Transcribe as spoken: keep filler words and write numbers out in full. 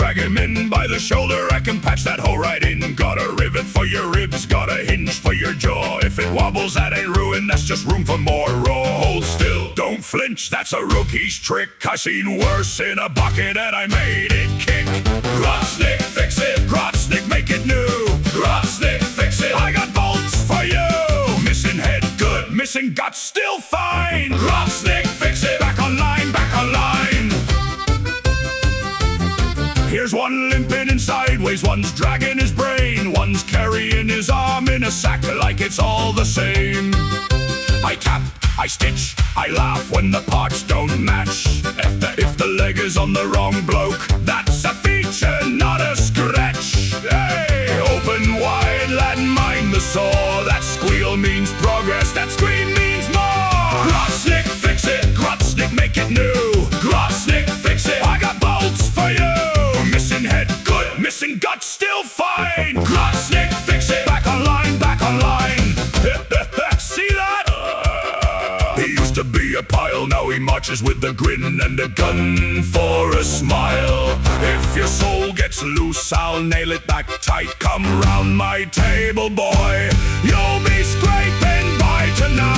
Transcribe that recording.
drag him in by the shoulder, I can patch that hole right in. Got a rivet for your ribs, got a hinge for your jaw. If it wobbles, that ain't ruin, that's just room for more raw. Hold still, don't flinch, that's a rookie's trick. I seen worse in a bucket and I made it kick. Grotznick, fix it, Grotznick, make it new. Grotznick, fix it, I got bolts for you. Missing head, good, missing guts, still fine. Grotznick, fix it, back online, back online. Here's one limping in sideways, one's dragging his brain, one's carrying his arm in a sack like it's all the same. I tap, I stitch, I laugh when the parts don't match. If the, if the leg is on the wrong bloke, that's a feature, not a scratch. Hey, open wide, lad, mind the saw. That squeal means progress, that scream means more. Grotznick, fix it, Grotznick, make it new. Grotznick, fix it, I got bolts for you. Missing head, good, missing guts, still fine. Grotznick, fix it, back online, back online. See that? Uh, he used to be a pile, now he marches with a grin and a gun for a smile. If your soul gets loose, I'll nail it back tight. Come round my table, boy, you'll be scraping by tonight.